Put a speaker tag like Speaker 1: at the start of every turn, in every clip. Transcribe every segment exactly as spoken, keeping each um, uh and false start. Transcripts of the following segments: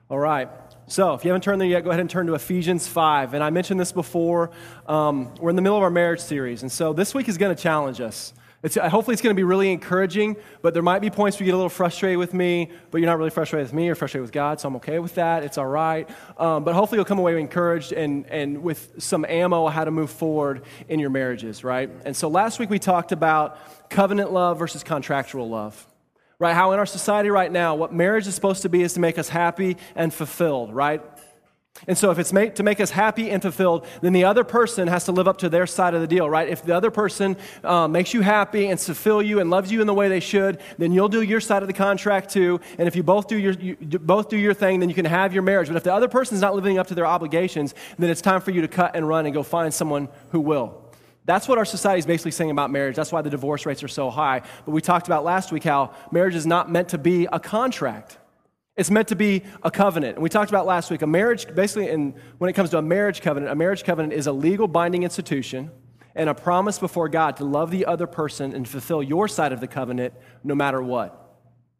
Speaker 1: All right. So if you haven't turned there yet, go ahead and turn to Ephesians five. And I mentioned this before. Um, we're in the middle of our marriage series. And so this week is going to challenge us. It's, hopefully it's going to be really encouraging, but there might be points where you get a little frustrated with me, but you're not really frustrated with me, you're frustrated with God, so I'm okay with that. It's all right. Um, but hopefully you'll come away encouraged and, and with some ammo on how to move forward in your marriages, right? And so last week we talked about covenant love versus contractual love. Right, how in our society right now, what marriage is supposed to be is to make us happy and fulfilled, right? And so if it's make, to make us happy and fulfilled, then the other person has to live up to their side of the deal, right? If the other person uh, makes you happy and fulfill you and loves you in the way they should, then you'll do your side of the contract too. And if you both do your you both do your thing, then you can have your marriage. But if the other person's not living up to their obligations, then it's time for you to cut and run and go find someone who will. That's what our society is basically saying about marriage. That's why the divorce rates are so high. But we talked about last week how marriage is not meant to be a contract. It's meant to be a covenant. And we talked about last week, a marriage, basically, in, when it comes to a marriage covenant, a marriage covenant is a legal binding institution and a promise before God to love the other person and fulfill your side of the covenant no matter what.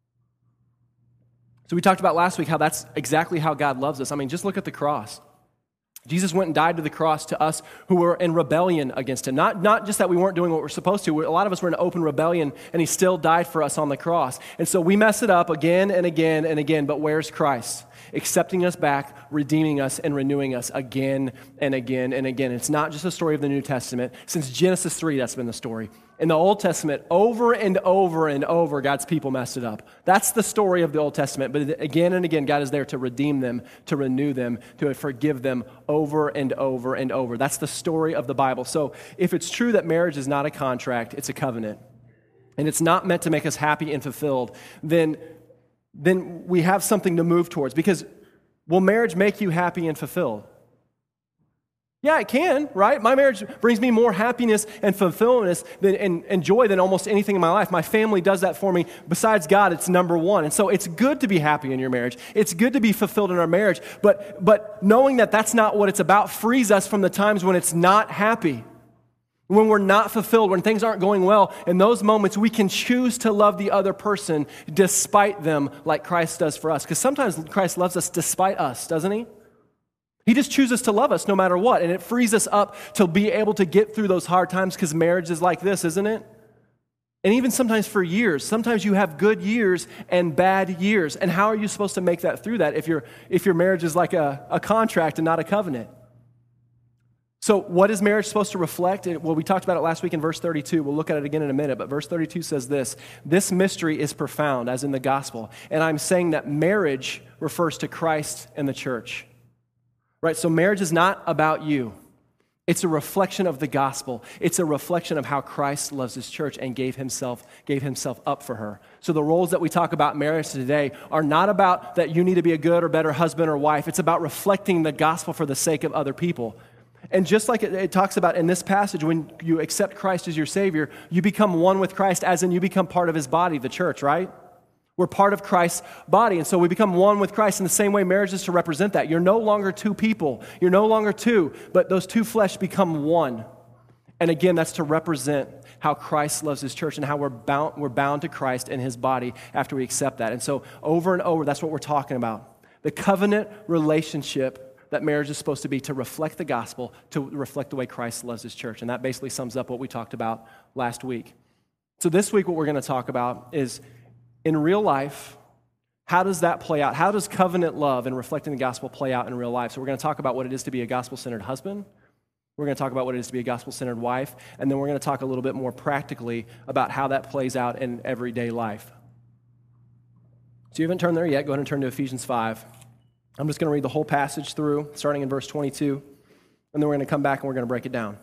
Speaker 1: So we talked about last week how that's exactly how God loves us. I mean, just look at the cross. Jesus went and died to the cross to us who were in rebellion against him. Not, not just that we weren't doing what we're supposed to. A lot of us were in open rebellion, and he still died for us on the cross. And so we mess it up again and again and again, but where's Christ? Accepting us back, redeeming us, and renewing us again and again and again. It's not just a story of the New Testament. Since Genesis three, that's been the story. In the Old Testament, over and over and over, God's people messed it up. That's the story of the Old Testament. But again and again, God is there to redeem them, to renew them, to forgive them over and over and over. That's the story of the Bible. So if it's true that marriage is not a contract, it's a covenant, and it's not meant to make us happy and fulfilled, then, then we have something to move towards. Because will marriage make you happy and fulfilled? Yeah, it can, right? My marriage brings me more happiness and fulfillment than, and, and joy than almost anything in my life. My family does that for me. Besides God, it's number one. And so it's good to be happy in your marriage. It's good to be fulfilled in our marriage. But, but knowing that that's not what it's about frees us from the times when it's not happy, when we're not fulfilled, when things aren't going well. In those moments, we can choose to love the other person despite them like Christ does for us. Because sometimes Christ loves us despite us, doesn't he? He just chooses to love us no matter what, and it frees us up to be able to get through those hard times because marriage is like this, isn't it? And even sometimes for years. Sometimes you have good years and bad years. And how are you supposed to make that through that if, your if your marriage is like a, a contract and not a covenant? So what is marriage supposed to reflect? Well, we talked about it last week in verse thirty-two. We'll look at it again in a minute. But verse thirty-two says this: this mystery is profound, as in the gospel. And I'm saying that marriage refers to Christ and the church. Right, so marriage is not about you. It's a reflection of the gospel. It's a reflection of how Christ loves his church and gave himself, gave himself up for her. So the roles that we talk about in marriage today are not about that you need to be a good or better husband or wife. It's about reflecting the gospel for the sake of other people. And just like it, it talks about in this passage, when you accept Christ as your Savior, you become one with Christ, as in you become part of his body, the church, right? We're part of Christ's body, and so we become one with Christ in the same way marriage is to represent that. You're no longer two people. You're no longer two, but those two flesh become one. And again, that's to represent how Christ loves his church and how we're bound, we're bound to Christ and his body after we accept that. And so over and over, that's what we're talking about. The covenant relationship that marriage is supposed to be to reflect the gospel, to reflect the way Christ loves his church. And that basically sums up what we talked about last week. So this week, what we're going to talk about is, in real life, how does that play out? How does covenant love and reflecting the gospel play out in real life? So we're going to talk about what it is to be a gospel-centered husband. We're going to talk about what it is to be a gospel-centered wife. And then we're going to talk a little bit more practically about how that plays out in everyday life. So you haven't turned there yet. Go ahead and turn to Ephesians five. I'm just going to read the whole passage through, starting in verse twenty-two. And then we're going to come back and we're going to break it down.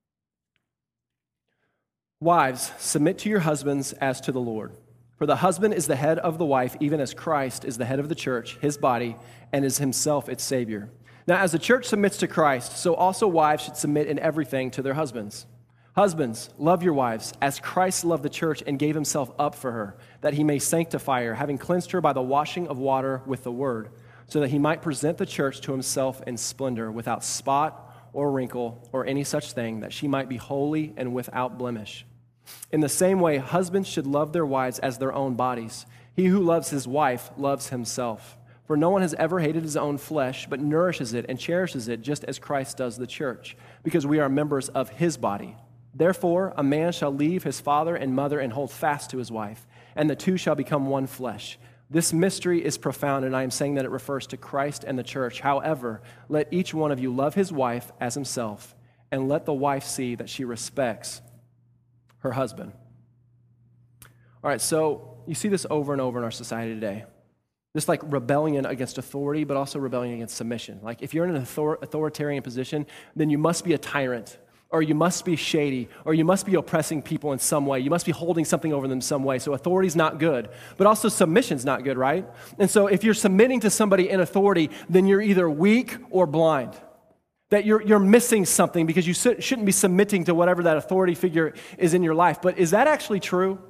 Speaker 1: Wives, submit to your husbands as to the Lord. For the husband is the head of the wife, even as Christ is the head of the church, his body, and is himself its Savior. Now, as the church submits to Christ, so also wives should submit in everything to their husbands. Husbands, love your wives, as Christ loved the church and gave himself up for her, that he may sanctify her, having cleansed her by the washing of water with the word, so that he might present the church to himself in splendor, without spot or wrinkle or any such thing, that she might be holy and without blemish. In the same way, husbands should love their wives as their own bodies. He who loves his wife loves himself. For no one has ever hated his own flesh, but nourishes it and cherishes it just as Christ does the church, because we are members of his body. Therefore, a man shall leave his father and mother and hold fast to his wife, and the two shall become one flesh. This mystery is profound, and I am saying that it refers to Christ and the church. However, let each one of you love his wife as himself, and let the wife see that she respects her husband. All right, so you see this over and over in our society today. This like rebellion against authority, but also rebellion against submission. Like if you're in an author- authoritarian position, then you must be a tyrant, or you must be shady, or you must be oppressing people in some way. You must be holding something over them some way. So authority's not good, but also submission's not good, right? And so if you're submitting to somebody in authority, then you're either weak or blind. That you're, you're missing something because you shouldn't be submitting to whatever that authority figure is in your life. But is that actually true?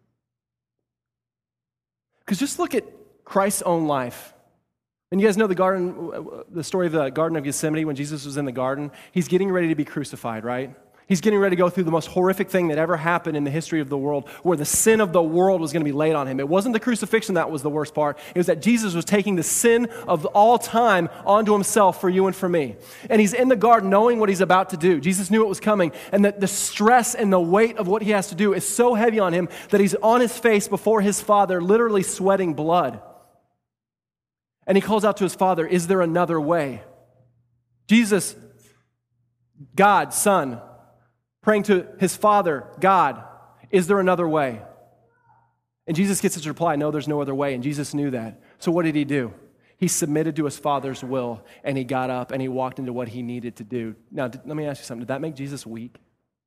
Speaker 1: Because just look at Christ's own life. And you guys know the garden, the story of the Garden of Gethsemane when Jesus was in the garden. He's getting ready to be crucified, right? He's getting ready to go through the most horrific thing that ever happened in the history of the world, where the sin of the world was going to be laid on him. It wasn't the crucifixion that was the worst part. It was that Jesus was taking the sin of all time onto himself for you and for me. And he's in the garden knowing what he's about to do. Jesus knew it was coming. And that the stress and the weight of what he has to do is so heavy on him that he's on his face before his Father, literally sweating blood. And he calls out to his Father, is there another way? Jesus, God, Son, praying to his Father, God, is there another way? And Jesus gets his reply, no, there's no other way. And Jesus knew that. So what did he do? He submitted to his Father's will, and he got up and he walked into what he needed to do. Now, did, let me ask you something. Did that make Jesus weak?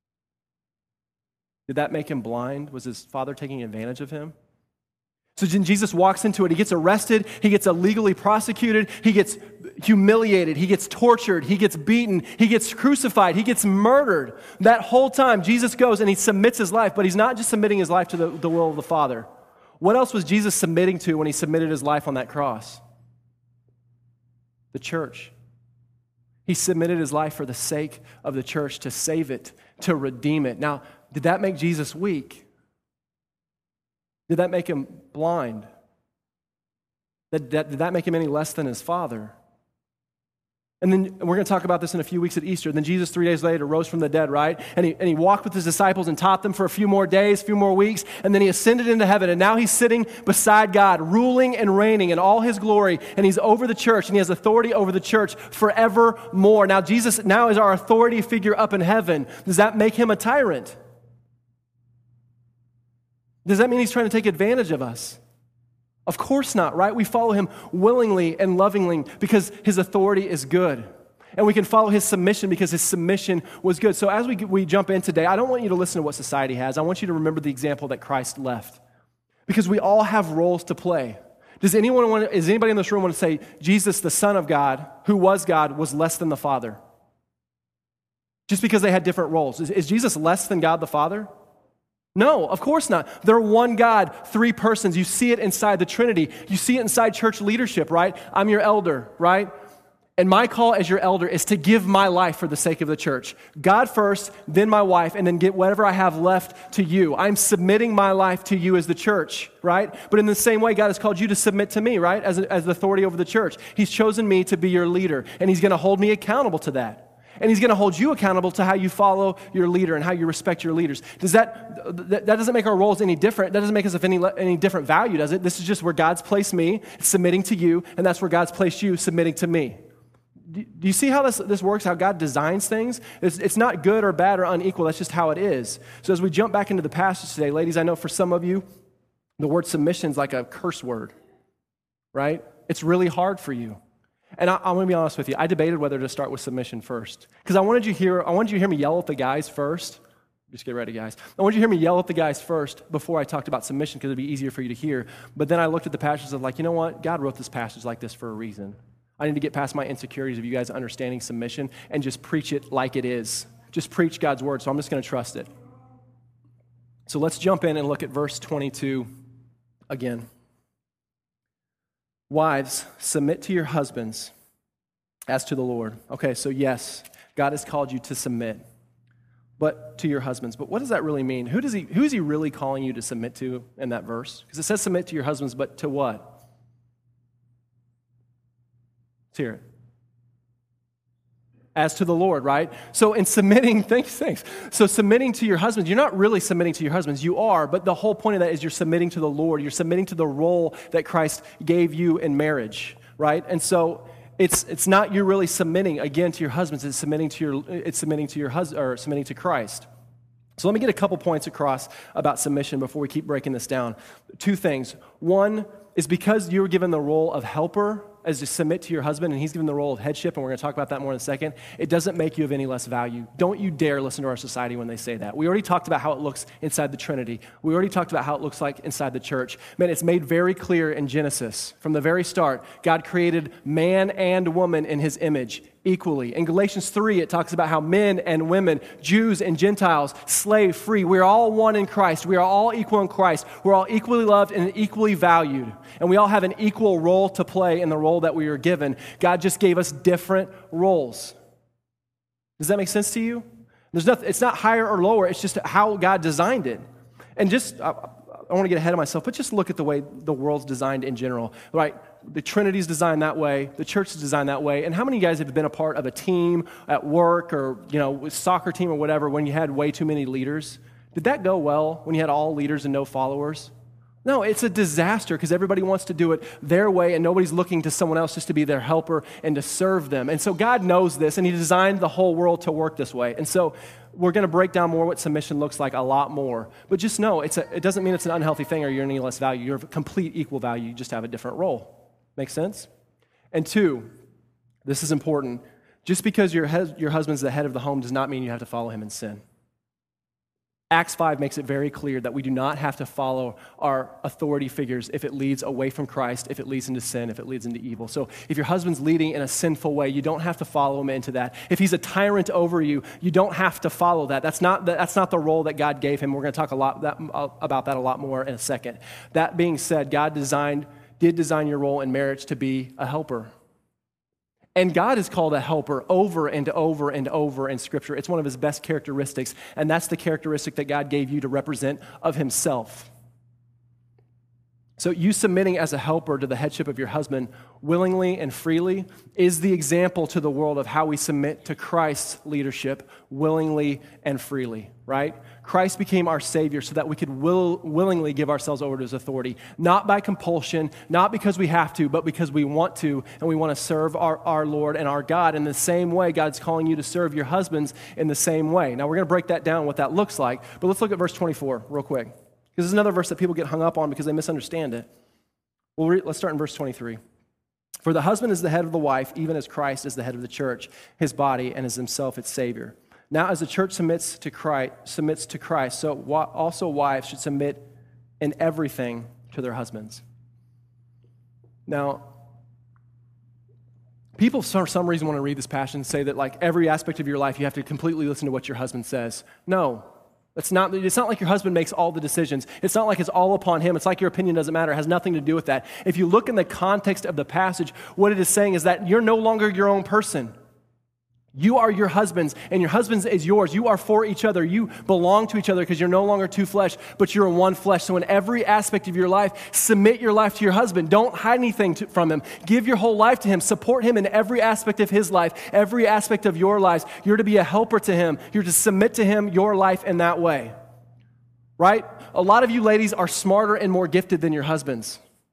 Speaker 1: Did that make him blind? Was his Father taking advantage of him? So then Jesus walks into it. He gets arrested. He gets illegally prosecuted. He gets humiliated. He gets tortured. He gets beaten. He gets crucified. He gets murdered. That whole time, Jesus goes and he submits his life, but he's not just submitting his life to the, the will of the Father. What else was Jesus submitting to when he submitted his life on that cross? The church. He submitted his life for the sake of the church, to save it, to redeem it. Now, did that make Jesus weak? Did that make him blind? Did that, did that make him any less than his Father? And then we're going to talk about this in a few weeks at Easter. Then Jesus, three days later, rose from the dead, right? And he, and he walked with his disciples and taught them for a few more days, a few more weeks. And then he ascended into heaven. And now he's sitting beside God, ruling and reigning in all his glory. And he's over the church, and he has authority over the church forevermore. Now Jesus now is our authority figure up in heaven. Does that make him a tyrant? Does that mean he's trying to take advantage of us? Of course not, right? We follow him willingly and lovingly because his authority is good. And we can follow his submission because his submission was good. So as we, we jump in today, I don't want you to listen to what society has. I want you to remember the example that Christ left. Because we all have roles to play. Does anyone want to, is anybody in this room want to say, Jesus, the Son of God, who was God, was less than the Father? Just because they had different roles. Is, is Jesus less than God the Father? No, of course not. They're one God, three persons. You see it inside the Trinity. You see it inside church leadership, right? I'm your elder, right? And my call as your elder is to give my life for the sake of the church. God first, then my wife, and then get whatever I have left to you. I'm submitting my life to you as the church, right? But in the same way, God has called you to submit to me, right? As, a, as the authority over the church. He's chosen me to be your leader, and he's going to hold me accountable to that. And he's going to hold you accountable to how you follow your leader and how you respect your leaders. Does that, that, that doesn't make our roles any different. That doesn't make us of any, any different value, does it? This is just where God's placed me, submitting to you, and that's where God's placed you, submitting to me. Do, do you see how this, this works, how God designs things? It's, it's not good or bad or unequal. That's just how it is. So as we jump back into the passage today, ladies, I know for some of you, the word submission is like a curse word, right? It's really hard for you. And I, I want to be honest with you. I debated whether to start with submission first. Because I wanted you to hear, I wanted you to hear me yell at the guys first. Just get ready, guys. I wanted you to hear me yell at the guys first before I talked about submission because it would be easier for you to hear. But then I looked at the passages of like, you know what? God wrote this passage like this for a reason. I need to get past my insecurities of you guys understanding submission and just preach it like it is. Just preach God's word. So I'm just going to trust it. So let's jump in and look at verse twenty-two again. Wives, submit to your husbands as to the Lord. Okay, so yes, God has called you to submit, but to your husbands. But what does that really mean? Who does he, who is he really calling you to submit to in that verse? Because it says submit to your husbands, but to what? hear it. As to the Lord, right? So in submitting, thanks, thanks. So submitting to your husbands, you're not really submitting to your husbands. You are, but the whole point of that is you're submitting to the Lord. You're submitting to the role that Christ gave you in marriage, right? And so it's it's not you really submitting again to your husbands. It's submitting to your it's submitting to your husband or submitting to Christ. So let me get a couple points across about submission before we keep breaking this down. Two things. One is because you were given the role of helper as to submit to your husband, and he's given the role of headship, and we're going to talk about that more in a second, it doesn't make you of any less value. Don't you dare listen to our society when they say that. We already talked about how it looks inside the Trinity. We already talked about how it looks like inside the church. Man, it's made very clear in Genesis. From the very start, God created man and woman in his image equally. In Galatians three, it talks about how men and women, Jews and Gentiles, slave, free, we're all one in Christ. We are all equal in Christ. We're all equally loved and equally valued. And we all have an equal role to play in the role that we are given. God just gave us different roles. Does that make sense to you? There's nothing, it's not higher or lower. It's just how God designed it. And just, I, I don't want to get ahead of myself, but just look at the way the world's designed in general, right? The Trinity's designed that way. The church is designed that way. And how many of you guys have been a part of a team at work or, you know, soccer team or whatever when you had way too many leaders? Did that go well when you had all leaders and no followers? No, it's a disaster because everybody wants to do it their way and nobody's looking to someone else just to be their helper and to serve them. And so God knows this and he designed the whole world to work this way. And so we're going to break down more what submission looks like a lot more. But just know, it's a, it doesn't mean it's an unhealthy thing or you're any less value. You're of complete equal value. You just have a different role. Make sense? And two, this is important. Just because your, he- your husband's the head of the home does not mean you have to follow him in sin. Acts five makes it very clear that we do not have to follow our authority figures if it leads away from Christ, if it leads into sin, if it leads into evil. So if your husband's leading in a sinful way, you don't have to follow him into that. If he's a tyrant over you, you don't have to follow that. That's not the, that's not the role that God gave him. We're going to talk a lot that, about that a lot more in a second. That being said, God designed did design your role in marriage to be a helper. And God is called a helper over and over and over in Scripture. It's one of his best characteristics, and that's the characteristic that God gave you to represent of himself. So you submitting as a helper to the headship of your husband willingly and freely is the example to the world of how we submit to Christ's leadership willingly and freely, right? Christ became our Savior so that we could will, willingly give ourselves over to his authority, not by compulsion, not because we have to, but because we want to, and we want to serve our, our Lord and our God in the same way. God's calling you to serve your husbands in the same way. Now, we're going to break that down, what that looks like, but let's look at verse twenty-four real quick, because this is another verse that people get hung up on because they misunderstand it. Well, re- let's start in verse twenty-three. For the husband is the head of the wife, even as Christ is the head of the church, his body, and is himself its Savior. Now, as the church submits to Christ, submits to Christ, so also wives should submit in everything to their husbands. Now, people for some reason want to read this passage and say that like every aspect of your life you have to completely listen to what your husband says. No, it's not. It's not like your husband makes all the decisions. It's not like it's all upon him. It's like your opinion doesn't matter. It has nothing to do with that. If you look in the context of the passage, what it is saying is that you're no longer your own person. You are your husband's, and your husband's is yours. You are for each other. You belong to each other because you're no longer two flesh, but you're in one flesh. So in every aspect of your life, submit your life to your husband. Don't hide anything to, from him. Give your whole life to him. Support him in every aspect of his life, every aspect of your lives. You're to be a helper to him. You're to submit to him your life in that way, right? A lot of you ladies are smarter and more gifted than your husbands.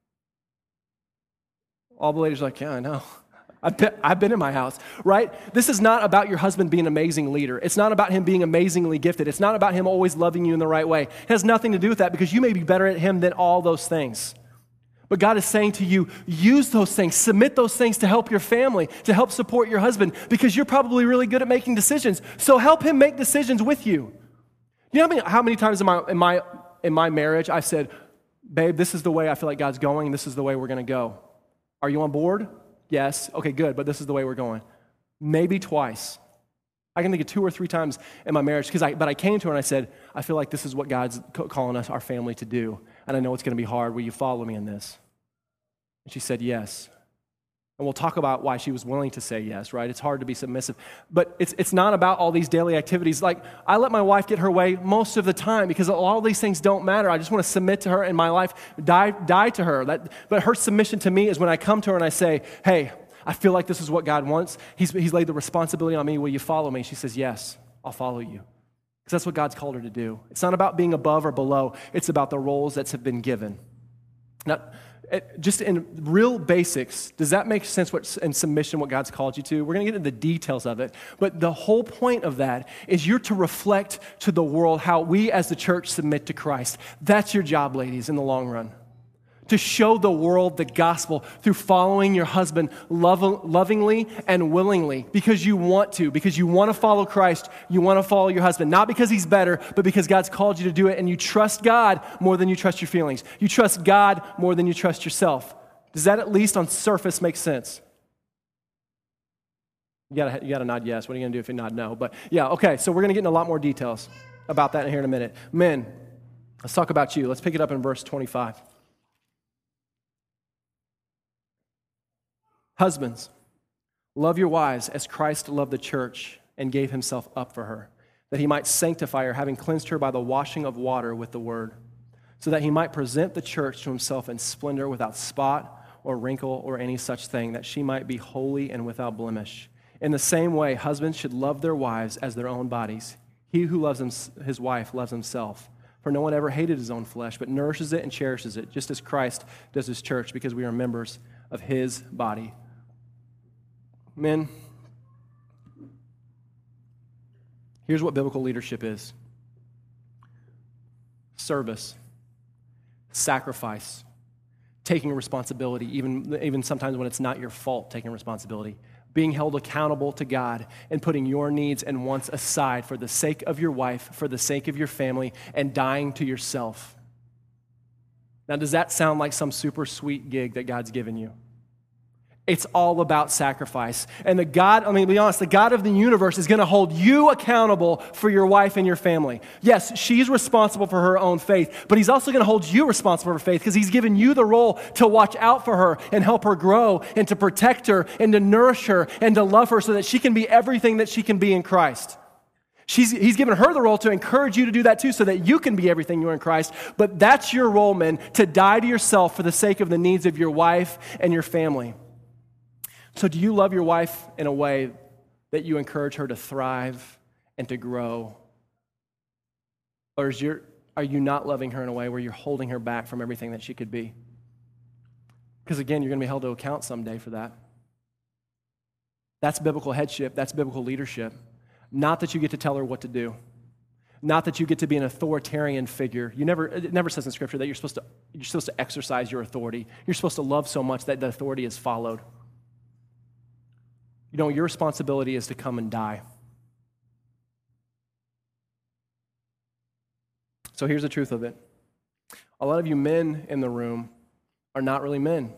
Speaker 1: All the ladies are like, yeah, I know. I've been, I've been in my house, right? This is not about your husband being an amazing leader. It's not about him being amazingly gifted. It's not about him always loving you in the right way. It has nothing to do with that because you may be better at him than all those things. But God is saying to you, use those things, submit those things to help your family, to help support your husband because you're probably really good at making decisions. So help him make decisions with you. You know how many, how many times in my, in my, in my marriage I've said, babe, this is the way I feel like God's going. This is the way we're going to go. Are you on board? Yes. Okay, good, but this is the way we're going. Maybe twice. I can think of two or three times in my marriage, because I, but I came to her and I said, I feel like this is what God's calling us, our family, to do, and I know it's going to be hard. Will you follow me in this? And she said yes. And we'll talk about why she was willing to say yes, right? It's hard to be submissive. But it's it's not about all these daily activities. Like, I let my wife get her way most of the time because all these things don't matter. I just want to submit to her in my life, die, die to her. That, but her submission to me is when I come to her and I say, hey, I feel like this is what God wants. He's, he's laid the responsibility on me. Will you follow me? She says, yes, I'll follow you. Because that's what God's called her to do. It's not about being above or below. It's about the roles that have been given. Now, just in real basics, does that make sense what, in submission what God's called you to? We're going to get into the details of it. But the whole point of that is you're to reflect to the world how we as the church submit to Christ. That's your job, ladies, in the long run. To show the world the gospel through following your husband love, lovingly and willingly because you want to, because you want to follow Christ, you want to follow your husband, not because he's better, but because God's called you to do it, and you trust God more than you trust your feelings. You trust God more than you trust yourself. Does that at least on surface make sense? You gotta, you gotta nod yes. What are you gonna do if you nod no? But yeah, okay, so we're gonna get into a lot more details about that here in a minute. Men, let's talk about you. Let's pick it up in verse twenty-five. Husbands, love your wives as Christ loved the church and gave himself up for her, that he might sanctify her, having cleansed her by the washing of water with the word, so that he might present the church to himself in splendor without spot or wrinkle or any such thing, that she might be holy and without blemish. In the same way, husbands should love their wives as their own bodies. He who loves his wife loves himself. For no one ever hated his own flesh, but nourishes it and cherishes it, just as Christ does his church, because we are members of his body. Men, here's what biblical leadership is. Service, sacrifice, taking responsibility, even, even sometimes when it's not your fault, taking responsibility, being held accountable to God and putting your needs and wants aside for the sake of your wife, for the sake of your family, and dying to yourself. Now, does that sound like some super sweet gig that God's given you? It's all about sacrifice. And the God, I mean, to be honest, the God of the universe is going to hold you accountable for your wife and your family. Yes, she's responsible for her own faith, but he's also going to hold you responsible for faith because he's given you the role to watch out for her and help her grow and to protect her and to nourish her and to love her so that she can be everything that she can be in Christ. She's, he's given her the role to encourage you to do that too so that you can be everything you are in Christ. But that's your role, men, to die to yourself for the sake of the needs of your wife and your family. So do you love your wife in a way that you encourage her to thrive and to grow? Or is your, are you not loving her in a way where you're holding her back from everything that she could be? Because again, you're going to be held to account someday for that. That's biblical headship. That's biblical leadership. Not that you get to tell her what to do. Not that you get to be an authoritarian figure. You never, it never says in Scripture that you're supposed to, you're supposed to exercise your authority. You're supposed to love so much that the authority is followed. You know, your responsibility is to come and die. So here's the truth of it. A lot of you men in the room are not really men.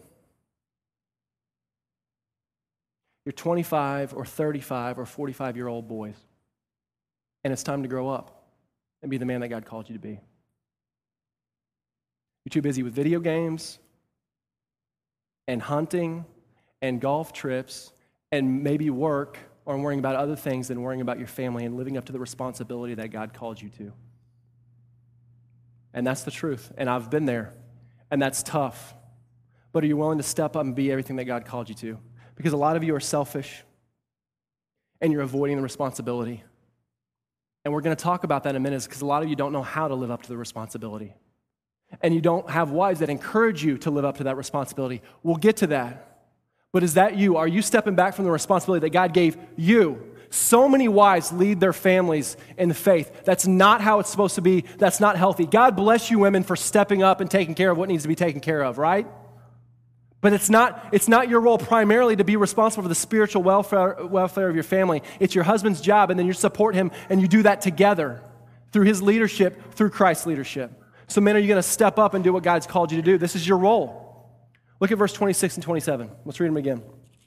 Speaker 1: You're twenty-five or thirty-five or forty-five-year-old boys. And it's time to grow up and be the man that God called you to be. You're too busy with video games and hunting and golf trips and maybe work or worrying about other things than worrying about your family and living up to the responsibility that God called you to. And that's the truth. And I've been there. And that's tough. But are you willing to step up and be everything that God called you to? Because a lot of you are selfish and you're avoiding the responsibility. And we're going to talk about that in a minute because a lot of you don't know how to live up to the responsibility. And you don't have wives that encourage you to live up to that responsibility. We'll get to that. But is that you? Are you stepping back from the responsibility that God gave you? So many wives lead their families in the faith. That's not how it's supposed to be. That's not healthy. God bless you women for stepping up and taking care of what needs to be taken care of, right? But it's not, it's not your role primarily to be responsible for the spiritual welfare, welfare of your family. It's your husband's job, and then you support him, and you do that together through his leadership, through Christ's leadership. So men, are you going to step up and do what God's called you to do? This is your role. Look at verse twenty-six and twenty-seven. Let's read them again.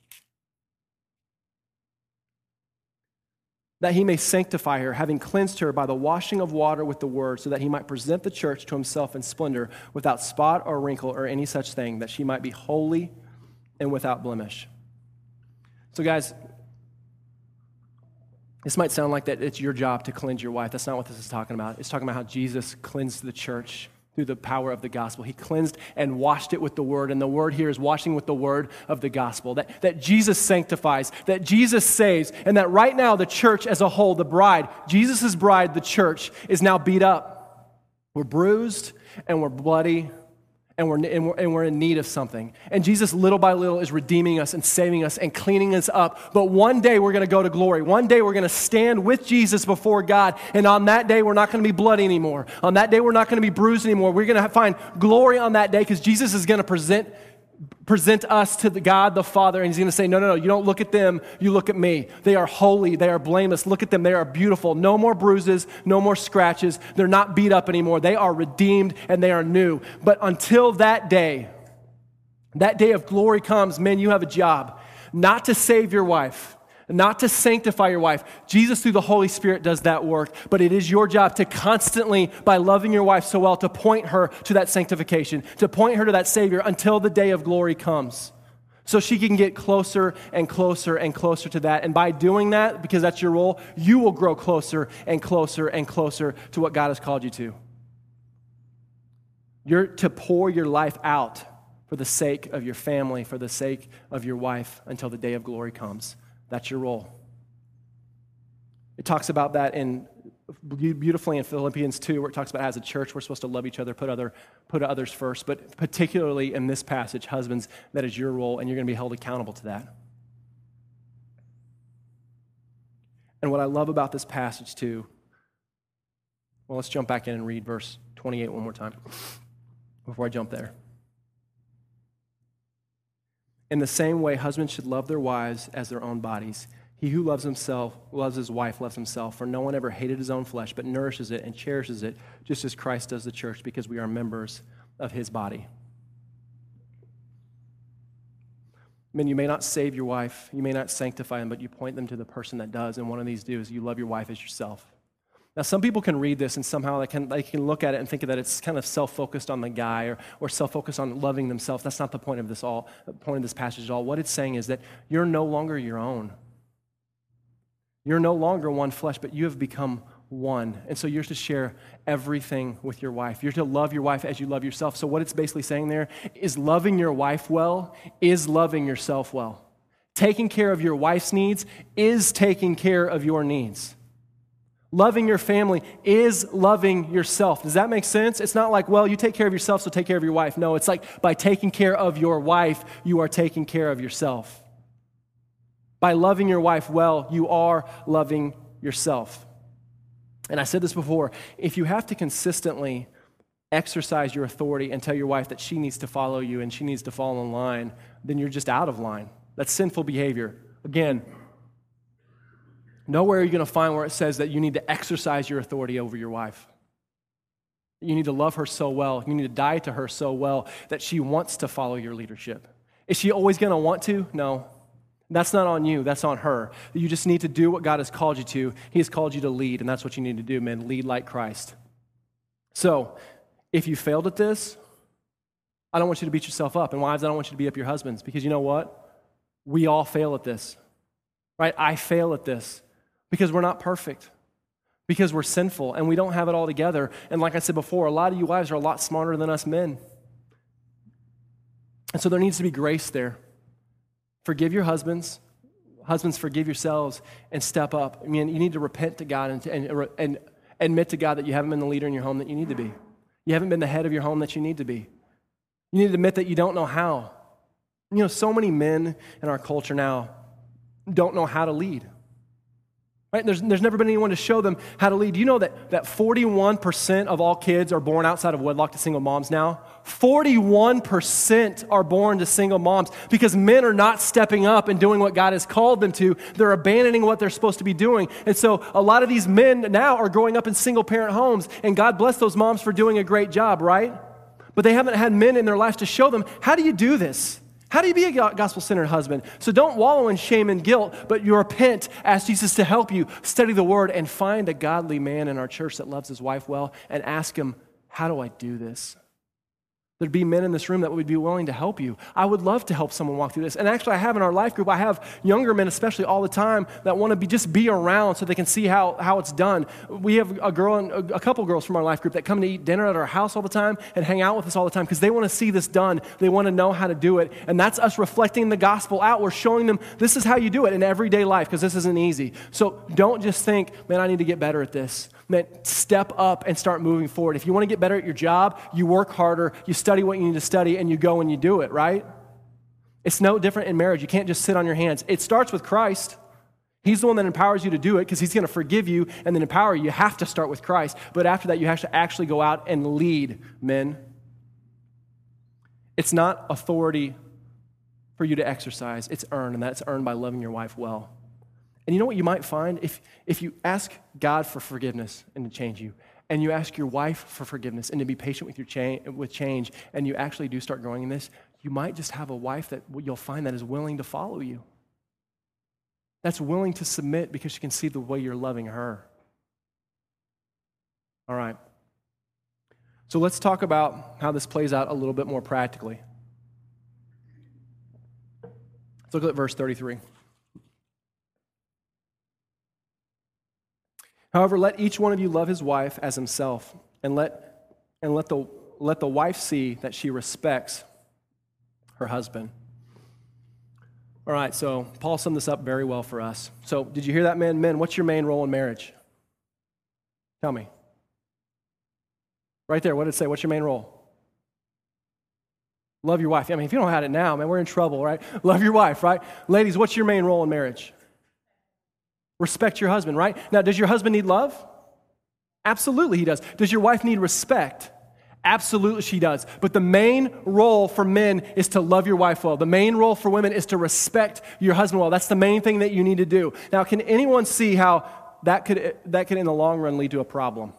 Speaker 1: That he may sanctify her, having cleansed her by the washing of water with the word, so that he might present the church to himself in splendor, without spot or wrinkle or any such thing, that she might be holy and without blemish. So guys, this might sound like that it's your job to cleanse your wife. That's not what this is talking about. It's talking about how Jesus cleansed the church through the power of the gospel. He cleansed and washed it with the word, and the word here is washing with the word of the gospel. That, that Jesus sanctifies, that Jesus saves, and that right now the church as a whole, the bride, Jesus' bride, the church, is now beat up. We're bruised and we're bloody and we're, and we're, and we're in need of something. And Jesus, little by little, is redeeming us and saving us and cleaning us up. But one day we're going to go to glory. One day we're going to stand with Jesus before God. And on that day, we're not going to be bloody anymore. On that day, we're not going to be bruised anymore. We're going to find glory on that day because Jesus is going to present present us to the God the Father, and he's going to say, no, no, no, you don't look at them, you look at me. They are holy, they are blameless. Look at them, they are beautiful. No more bruises, no more scratches. They're not beat up anymore. They are redeemed and they are new. But until that day, that day of glory comes, men, you have a job. Not to save your wife, not to sanctify your wife. Jesus, through the Holy Spirit, does that work. But it is your job to constantly, by loving your wife so well, to point her to that sanctification, to point her to that Savior until the day of glory comes. So she can get closer and closer and closer to that. And by doing that, because that's your role, you will grow closer and closer and closer to what God has called you to. You're to pour your life out for the sake of your family, for the sake of your wife, until the day of glory comes. That's your role. It talks about that in beautifully in Philippians two, where it talks about as a church, we're supposed to love each other, put other put others first. But particularly in this passage, husbands, that is your role, and you're going to be held accountable to that. And what I love about this passage too, well, let's jump back in and read verse twenty-eight one more time before I jump there. In the same way, husbands should love their wives as their own bodies. He who loves himself, loves his wife, loves himself. For no one ever hated his own flesh, but nourishes it and cherishes it, just as Christ does the church, because we are members of his body. Men, you may not save your wife, you may not sanctify them, but you point them to the person that does. And one of these do is you love your wife as yourself. Now, some people can read this and somehow they can, they can look at it and think that it's kind of self-focused on the guy or, or self-focused on loving themselves. That's not the point of this all, the point of this passage at all. What it's saying is that you're no longer your own. You're no longer one flesh, but you have become one. And so you're to share everything with your wife. You're to love your wife as you love yourself. So what it's basically saying there is loving your wife well is loving yourself well. Taking care of your wife's needs is taking care of your needs. Loving your family is loving yourself. Does that make sense? It's not like, well, you take care of yourself, so take care of your wife. No, it's like by taking care of your wife, you are taking care of yourself. By loving your wife well, you are loving yourself. And I said this before, if you have to consistently exercise your authority and tell your wife that she needs to follow you and she needs to fall in line, then you're just out of line. That's sinful behavior. Again, nowhere are you going to find where it says that you need to exercise your authority over your wife. You need to love her so well. You need to die to her so well that she wants to follow your leadership. Is she always going to want to? No. That's not on you. That's on her. You just need to do what God has called you to. He has called you to lead, and that's what you need to do, men. Lead like Christ. So, if you failed at this, I don't want you to beat yourself up. And wives, I don't want you to beat up your husbands, because you know what? We all fail at this. Right? I fail at this. Because we're not perfect, because we're sinful, and we don't have it all together. And like I said before, a lot of you wives are a lot smarter than us men. And so there needs to be grace there. Forgive your husbands. Husbands, forgive yourselves and step up. I mean, you need to repent to God and, and, and admit to God that you haven't been the leader in your home that you need to be. You haven't been the head of your home that you need to be. You need to admit that you don't know how. You know, so many men in our culture now don't know how to lead. Right? There's, there's never been anyone to show them how to lead. Do you know that, that forty-one percent of all kids are born outside of wedlock to single moms now? forty-one percent are born to single moms because men are not stepping up and doing what God has called them to. They're abandoning what they're supposed to be doing. And so a lot of these men now are growing up in single-parent homes, and God bless those moms for doing a great job, right? But they haven't had men in their lives to show them, how do you do this? How do you be a gospel-centered husband? So don't wallow in shame and guilt, but you repent, ask Jesus to help you, study the word, and find a godly man in our church that loves his wife well, and ask him, how do I do this? There'd be men in this room that would be willing to help you. I would love to help someone walk through this. And actually, I have in our life group, I have younger men, especially all the time, that want to be just be around so they can see how, how it's done. We have a girl and a couple girls from our life group that come to eat dinner at our house all the time and hang out with us all the time because they want to see this done. They want to know how to do it. And that's us reflecting the gospel out. We're showing them this is how you do it in everyday life because this isn't easy. So don't just think, man, I need to get better at this. Man, step up and start moving forward. If you want to get better at your job, you work harder, you study what you need to study, and you go and you do it, right? It's no different in marriage. You can't just sit on your hands. It starts with Christ. He's the one that empowers you to do it because he's going to forgive you and then empower you. You have to start with Christ. But after that, you have to actually go out and lead, men. It's not authority for you to exercise. It's earned, and that's earned by loving your wife well. And you know what you might find? If, if you ask God for forgiveness and to change you, and you ask your wife for forgiveness and to be patient with your change, with change, and you actually do start growing in this, you might just have a wife that you'll find that is willing to follow you. That's willing to submit because she can see the way you're loving her. All right. So let's talk about how this plays out a little bit more practically. Let's look at verse thirty-three. However, let each one of you love his wife as himself, and let and let the let the wife see that she respects her husband. All right, so Paul summed this up very well for us. So, did you hear that, men? Men, what's your main role in marriage? Tell me. Right there, what did it say? What's your main role? Love your wife. I mean, if you don't have it now, man, we're in trouble, right? Love your wife, right? Ladies, what's your main role in marriage? Respect your husband, right? Now, does your husband need love? Absolutely he does. Does your wife need respect? Absolutely she does. But the main role for men is to love your wife well. The main role for women is to respect your husband well. That's the main thing that you need to do. Now, can anyone see how that could, that could in the long run lead to a problem?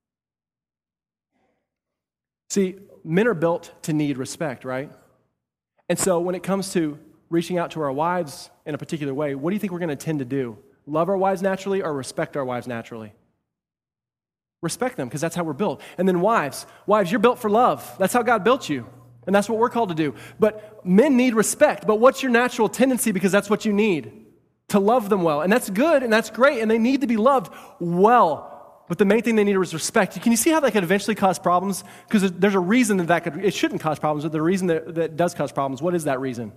Speaker 1: See, men are built to need respect, right? And so when it comes to reaching out to our wives in a particular way, what do you think we're going to tend to do? Love our wives naturally or respect our wives naturally? Respect them because that's how we're built. And then wives, wives, you're built for love. That's how God built you. And that's what we're called to do. But men need respect. But what's your natural tendency? Because that's what you need, to love them well. And that's good and that's great. And they need to be loved well. But the main thing they need is respect. Can you see how that could eventually cause problems? Because there's a reason that that could, it shouldn't cause problems, but the reason that, that does cause problems, what is that reason?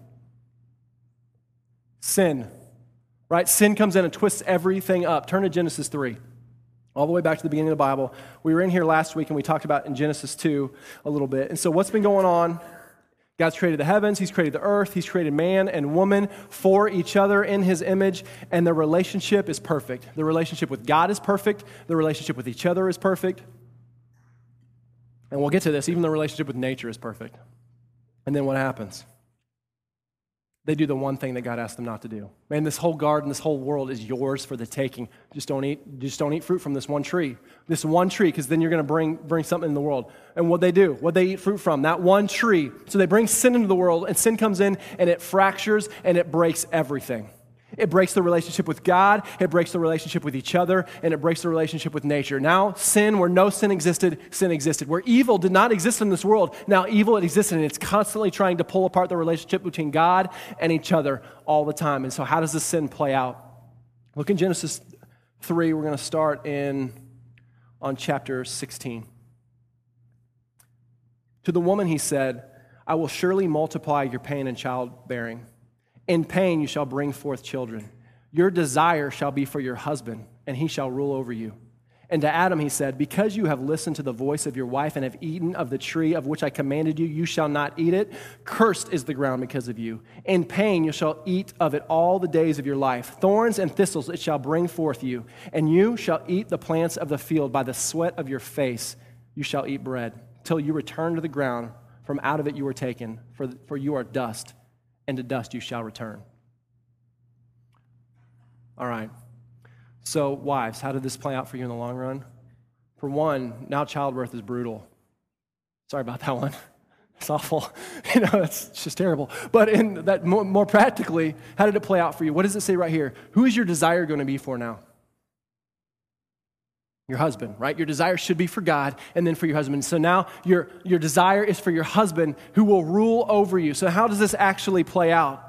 Speaker 1: Sin. Right? Sin comes in and twists everything up. Turn to Genesis three. All the way back to the beginning of the Bible. We were in here last week and we talked about in Genesis two a little bit. And so what's been going on? God's created the heavens, he's created the earth, he's created man and woman for each other in his image, and the relationship is perfect. The relationship with God is perfect, the relationship with each other is perfect. And we'll get to this, even the relationship with nature is perfect. And then what happens? They do the one thing that God asked them not to do. Man, this whole garden, this whole world is yours for the taking. Just don't eat, just don't eat fruit from this one tree. This one tree, because then you're going to bring bring something in the world. And what they do, what they eat fruit from, that one tree. So they bring sin into the world, and sin comes in, and it fractures, and it breaks everything. It breaks the relationship with God, it breaks the relationship with each other, and it breaks the relationship with nature. Now, sin, where no sin existed, sin existed. Where evil did not exist in this world, now evil existed, and it's constantly trying to pull apart the relationship between God and each other all the time. And so how does this sin play out? Look in Genesis three. We're going to start in on chapter sixteen. To the woman he said, I will surely multiply your pain in childbearing. In pain you shall bring forth children. Your desire shall be for your husband, and he shall rule over you. And to Adam he said, because you have listened to the voice of your wife and have eaten of the tree of which I commanded you, you shall not eat it. Cursed is the ground because of you. In pain you shall eat of it all the days of your life. Thorns and thistles it shall bring forth you. And you shall eat the plants of the field. By the sweat of your face you shall eat bread, till you return to the ground. From out of it you were taken, for, for you are dust, and to dust you shall return. All right. So, wives, how did this play out for you in the long run? For one, now childbirth is brutal. Sorry about that one. It's awful. You know, it's just terrible. But in that more, more practically, how did it play out for you? What does it say right here? Who is your desire going to be for now? Your husband, right? Your desire should be for God and then for your husband. So now your, your desire is for your husband who will rule over you. So how does this actually play out?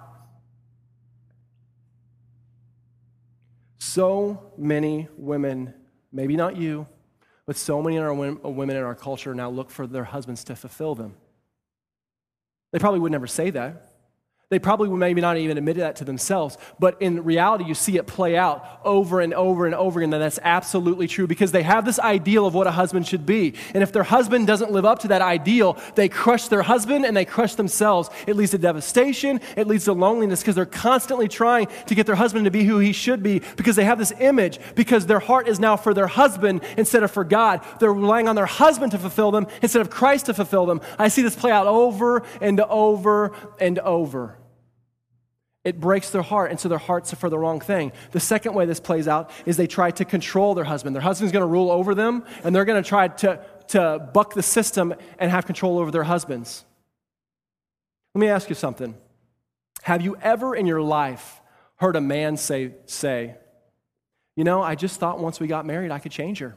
Speaker 1: So many women, maybe not you, but so many of our women in our culture now look for their husbands to fulfill them. They probably would never say that. They probably would maybe not even admit that to themselves, but in reality, you see it play out over and over and over again, and that's absolutely true because they have this ideal of what a husband should be. And if their husband doesn't live up to that ideal, they crush their husband and they crush themselves. It leads to devastation, it leads to loneliness because they're constantly trying to get their husband to be who he should be because they have this image because their heart is now for their husband instead of for God. They're relying on their husband to fulfill them instead of Christ to fulfill them. I see this play out over and over and over. It breaks their heart, and so their hearts are for the wrong thing. The second way this plays out is they try to control their husband. Their husband's going to rule over them, and they're going to try to, to buck the system and have control over their husbands. Let me ask you something. Have you ever in your life heard a man say, say, you know, I just thought once we got married I could change her?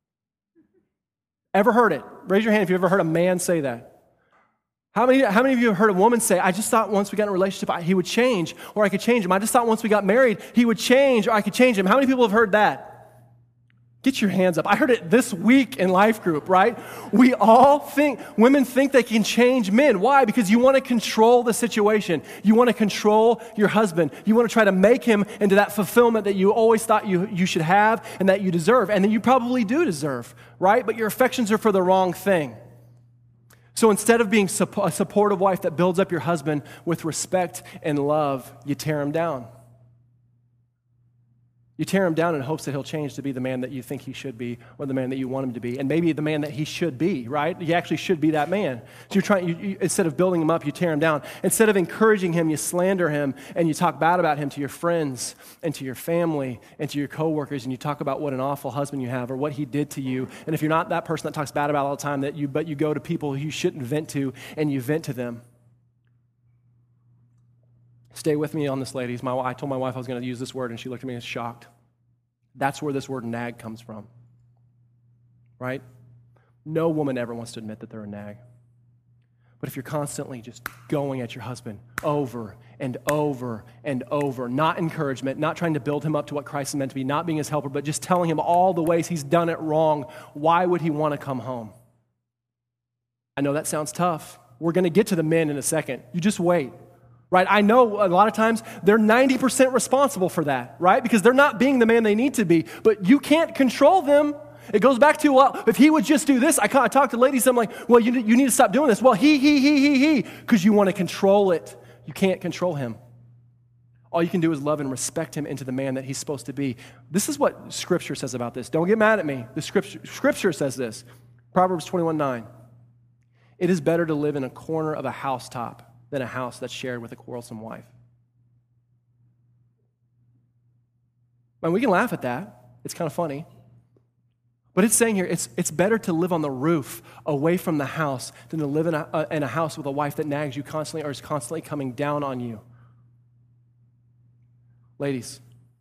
Speaker 1: Ever heard it? Raise your hand if you've ever heard a man say that. How many, how many of you have heard a woman say, I just thought once we got in a relationship, I, he would change, or I could change him. I just thought once we got married, he would change, or I could change him. How many people have heard that? Get your hands up. I heard it this week in Life Group, right? We all think, women think they can change men. Why? Because you want to control the situation. You want to control your husband. You want to try to make him into that fulfillment that you always thought you, you should have and that you deserve, and that you probably do deserve, right? But your affections are for the wrong thing. So instead of being a supportive wife that builds up your husband with respect and love, you tear him down. You tear him down in hopes that he'll change to be the man that you think he should be or the man that you want him to be, and maybe the man that he should be, right? He actually should be that man. So you're trying, you, you, instead of building him up, you tear him down. Instead of encouraging him, you slander him, and you talk bad about him to your friends and to your family and to your coworkers, and you talk about what an awful husband you have or what he did to you. And if you're not that person that talks bad about all the time, that you but you go to people who you shouldn't vent to, and you vent to them. Stay with me on this, ladies. My, I told my wife I was going to use this word, and she looked at me and was shocked. That's where this word nag comes from, right? No woman ever wants to admit that they're a nag. But if you're constantly just going at your husband over and over and over, not encouragement, not trying to build him up to what Christ is meant to be, not being his helper, but just telling him all the ways he's done it wrong, why would he want to come home? I know that sounds tough. We're going to get to the men in a second. You just wait. Right? I know a lot of times they're ninety percent responsible for that, right? Because they're not being the man they need to be, but you can't control them. It goes back to, well, if he would just do this, I, I talk to ladies, I'm like, well, you, you need to stop doing this. Well, he, he, he, he, he, because you want to control it. You can't control him. All you can do is love and respect him into the man that he's supposed to be. This is what Scripture says about this. Don't get mad at me. The Scripture, scripture says this. Proverbs twenty-one nine. It is better to live in a corner of a housetop than a house that's shared with a quarrelsome wife. And we can laugh at that. It's kind of funny. But it's saying here, it's, it's better to live on the roof away from the house than to live in a, uh, in a house with a wife that nags you constantly or is constantly coming down on you. Ladies,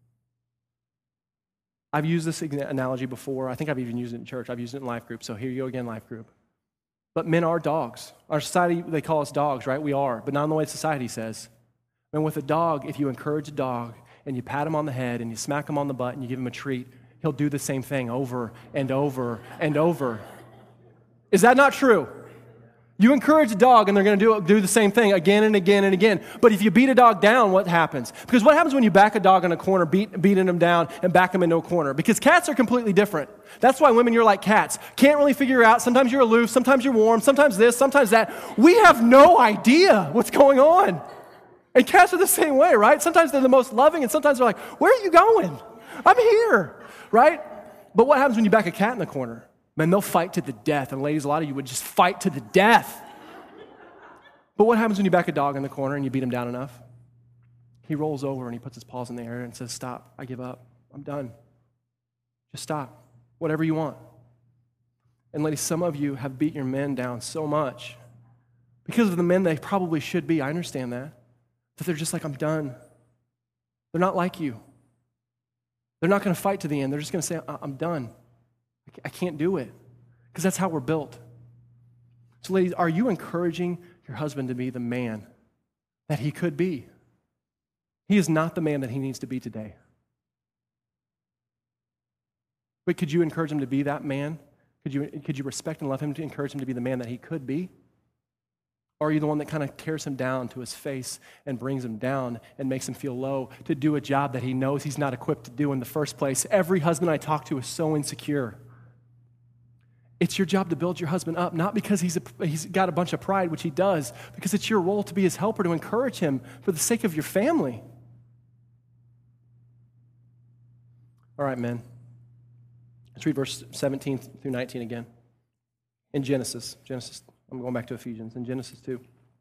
Speaker 1: I've used this analogy before. I think I've even used it in church. I've used it in life group. So here you go again, life group. But men are dogs. Our society, they call us dogs, right? We are, but not in the way society says. And with a dog, if you encourage a dog and you pat him on the head and you smack him on the butt and you give him a treat, he'll do the same thing over and over and over. Is that not true? You encourage a dog and they're going to do, do the same thing again and again and again. But if you beat a dog down, what happens? Because what happens when you back a dog in a corner, beat, beating him down and back him into a corner? Because cats are completely different. That's why women, you're like cats. Can't really figure out. Sometimes you're aloof, sometimes you're warm, sometimes this, sometimes that. We have no idea what's going on. And cats are the same way, right? Sometimes they're the most loving and sometimes they're like, where are you going? I'm here, right? But what happens when you back a cat in the corner? Man, they'll fight to the death. And ladies, a lot of you would just fight to the death. But what happens when you back a dog in the corner and you beat him down enough? He rolls over and he puts his paws in the air and says, stop, I give up. I'm done. Just stop. Whatever you want. And ladies, some of you have beat your men down so much because of the men they probably should be. I understand that. That they're just like, I'm done. They're not like you. They're not going to fight to the end. They're just going to say, I'm done. I can't do it because that's how we're built. So ladies, are you encouraging your husband to be the man that he could be? He is not the man that he needs to be today. But could you encourage him to be that man? Could you, could you respect and love him to encourage him to be the man that he could be? Or are you the one that kind of tears him down to his face and brings him down and makes him feel low to do a job that he knows he's not equipped to do in the first place? Every husband I talk to is so insecure. It's your job to build your husband up, not because he's, a, he's got a bunch of pride, which he does, because it's your role to be his helper, to encourage him for the sake of your family. All right, men. Let's read verse seventeen through nineteen again. In Genesis. Genesis. I'm going back to Ephesians. In Genesis two.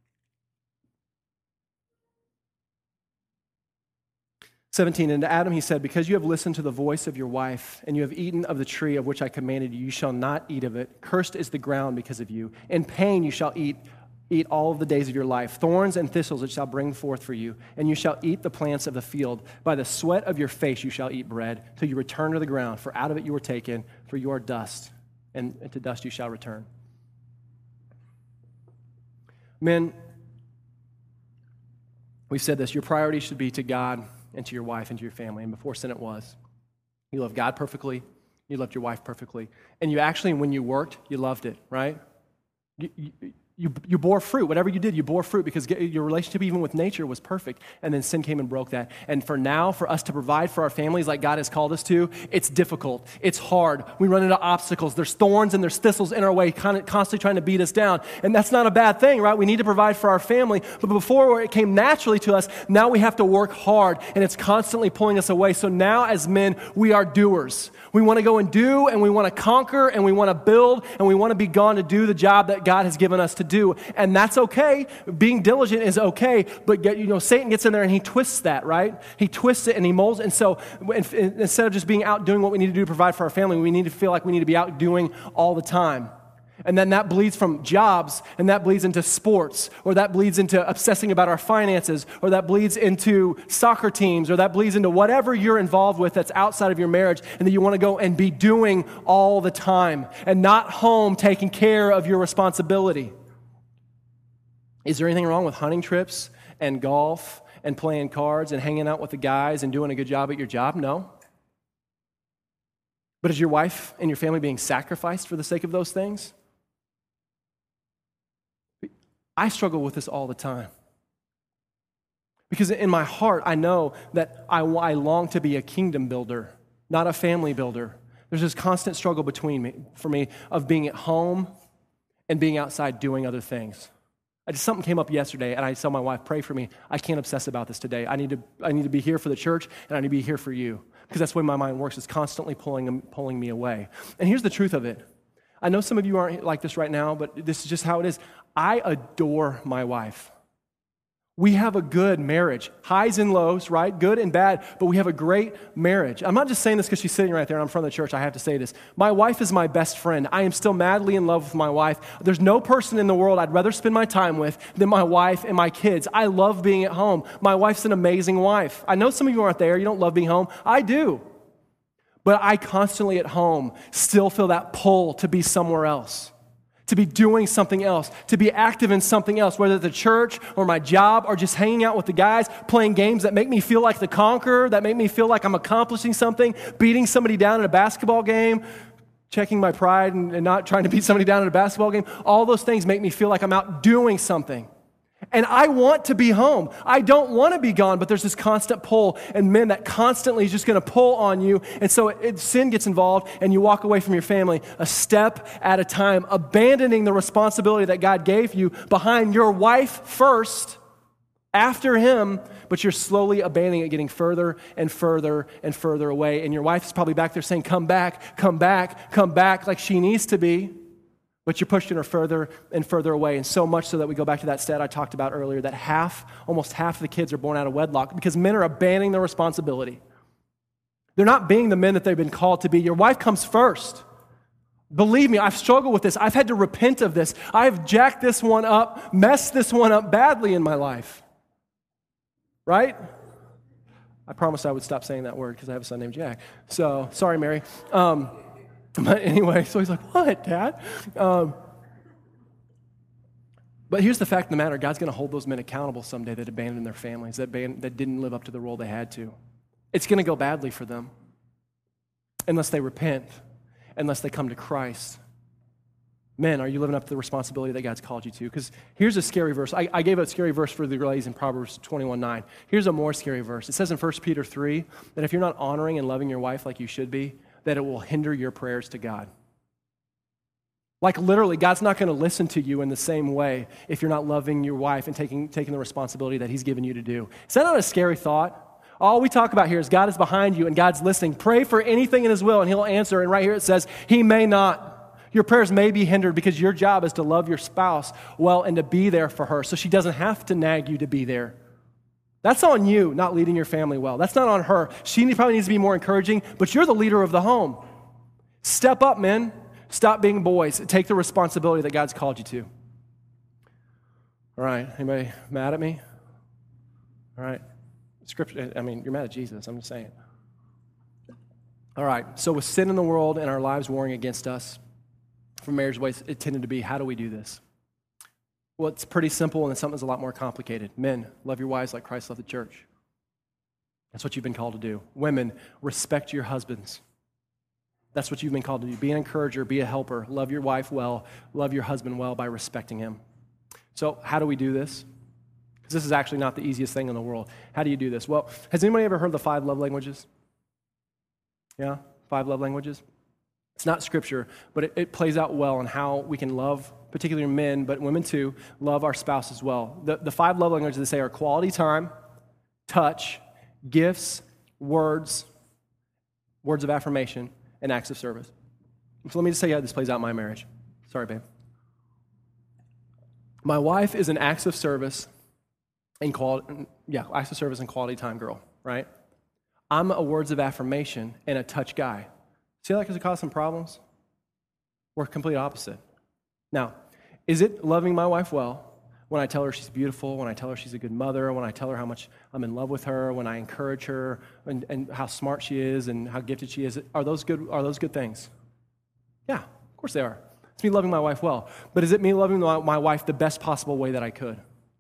Speaker 1: seventeen, and to Adam he said, because you have listened to the voice of your wife, and you have eaten of the tree of which I commanded you, you shall not eat of it. Cursed is the ground because of you. In pain you shall eat Eat all of the days of your life. Thorns and thistles it shall bring forth for you, and you shall eat the plants of the field. By the sweat of your face you shall eat bread, till you return to the ground, for out of it you were taken, for you are dust, and to dust you shall return. Men, we've said this, your priority should be to God and to your wife and to your family, and before sin it was. You loved God perfectly, you loved your wife perfectly, and you actually, when you worked, you loved it, right? You, you, You, you bore fruit. Whatever you did, you bore fruit because your relationship even with nature was perfect. And then sin came and broke that. And for now, for us to provide for our families like God has called us to, it's difficult. It's hard. We run into obstacles. There's thorns and there's thistles in our way, kind of constantly trying to beat us down. And that's not a bad thing, right? We need to provide for our family. But before it came naturally to us, now we have to work hard. And it's constantly pulling us away. So now as men, we are doers. We want to go and do, and we want to conquer, and we want to build, and we want to be gone to do the job that God has given us to do. And that's okay. Being diligent is okay, but get, you know, Satan gets in there and he twists that, right? He twists it and he molds. And so instead of just being out doing what we need to do to provide for our family, we need to feel like we need to be out doing all the time. And then that bleeds from jobs, and that bleeds into sports, or that bleeds into obsessing about our finances, or that bleeds into soccer teams, or that bleeds into whatever you're involved with that's outside of your marriage, and that you want to go and be doing all the time, and not home taking care of your responsibility. Is there anything wrong with hunting trips and golf and playing cards and hanging out with the guys and doing a good job at your job? No. But is your wife and your family being sacrificed for the sake of those things? I struggle with this all the time. Because in my heart, I know that I, I long to be a kingdom builder, not a family builder. There's this constant struggle between me, for me, of being at home and being outside doing other things. I just, something came up yesterday, and I told my wife, pray for me. I can't obsess about this today. I need to, I need to be here for the church, and I need to be here for you. Because that's the way my mind works. It's constantly pulling, pulling me away. And here's the truth of it. I know some of you aren't like this right now, but this is just how it is. I adore my wife. We have a good marriage. Highs and lows, right? Good and bad, but we have a great marriage. I'm not just saying this because she's sitting right there and I'm in front of the church. I have to say this. My wife is my best friend. I am still madly in love with my wife. There's no person in the world I'd rather spend my time with than my wife and my kids. I love being at home. My wife's an amazing wife. I know some of you aren't there. You don't love being home. I do. But I constantly at home still feel that pull to be somewhere else, to be doing something else, to be active in something else, whether it's the church or my job or just hanging out with the guys, playing games that make me feel like the conqueror, that make me feel like I'm accomplishing something, beating somebody down in a basketball game, checking my pride and, and not trying to beat somebody down in a basketball game. All those things make me feel like I'm out doing something. And I want to be home. I don't want to be gone, but there's this constant pull, and men, that constantly is just going to pull on you. And so it, it, sin gets involved, and you walk away from your family a step at a time, abandoning the responsibility that God gave you behind your wife first, after him, but you're slowly abandoning it, getting further and further and further away. And your wife is probably back there saying, come back, come back, come back, like she needs to be. But you're pushing her further and further away, and so much so that we go back to that stat I talked about earlier, that half, almost half of the kids are born out of wedlock because men are abandoning their responsibility. They're not being the men that they've been called to be. Your wife comes first. Believe me, I've struggled with this. I've had to repent of this. I've jacked this one up, messed this one up badly in my life. Right? I promised I would stop saying that word because I have a son named Jack. So, sorry, Mary. Um, But anyway, so he's like, what, Dad? Um, but here's the fact of the matter. God's going to hold those men accountable someday that abandoned their families, that, ban- that didn't live up to the role they had to. It's going to go badly for them unless they repent, unless they come to Christ. Men, are you living up to the responsibility that God's called you to? Because here's a scary verse. I, I gave a scary verse for the ladies in Proverbs twenty-one nine. Here's a more scary verse. It says in First Peter three that if you're not honoring and loving your wife like you should be, that it will hinder your prayers to God. Like literally, God's not going to listen to you in the same way if you're not loving your wife and taking, taking the responsibility that he's given you to do. Is that not a scary thought? All we talk about here is God is behind you and God's listening. Pray for anything in his will and he'll answer. And right here it says, he may not. Your prayers may be hindered because your job is to love your spouse well and to be there for her so she doesn't have to nag you to be there. That's on you, not leading your family well. That's not on her. She probably needs to be more encouraging, but you're the leader of the home. Step up, men. Stop being boys. Take the responsibility that God's called you to. All right, anybody mad at me? All right. Scripture, I mean, you're mad at Jesus, I'm just saying. All right, so with sin in the world and our lives warring against us, for marriage ways, it tended to be, how do we do this? Well, it's pretty simple, and it's something that's a lot more complicated. Men, love your wives like Christ loved the church. That's what you've been called to do. Women, respect your husbands. That's what you've been called to do. Be an encourager, be a helper. Love your wife well, love your husband well by respecting him. So how do we do this? Because this is actually not the easiest thing in the world. How do you do this? Well, has anybody ever heard the five love languages? Yeah, five love languages? It's not scripture, but it, it plays out well on how we can love, particularly men, but women too, love our spouse as well. The, the five love languages they say are quality time, touch, gifts, words, words of affirmation, and acts of service. So let me just tell you how this plays out in my marriage. Sorry, babe. My wife is an acts of service and quality, yeah, acts of service and quality time girl, right? I'm a words of affirmation and a touch guy. See how that could cause some problems? We're complete opposite. Now, is it loving my wife well when I tell her she's beautiful, when I tell her she's a good mother, when I tell her how much I'm in love with her, when I encourage her, and, and how smart she is and how gifted she is? Are those good, are those good things? Yeah, of course they are. It's me loving my wife well. But is it me loving my wife the best possible way that I could?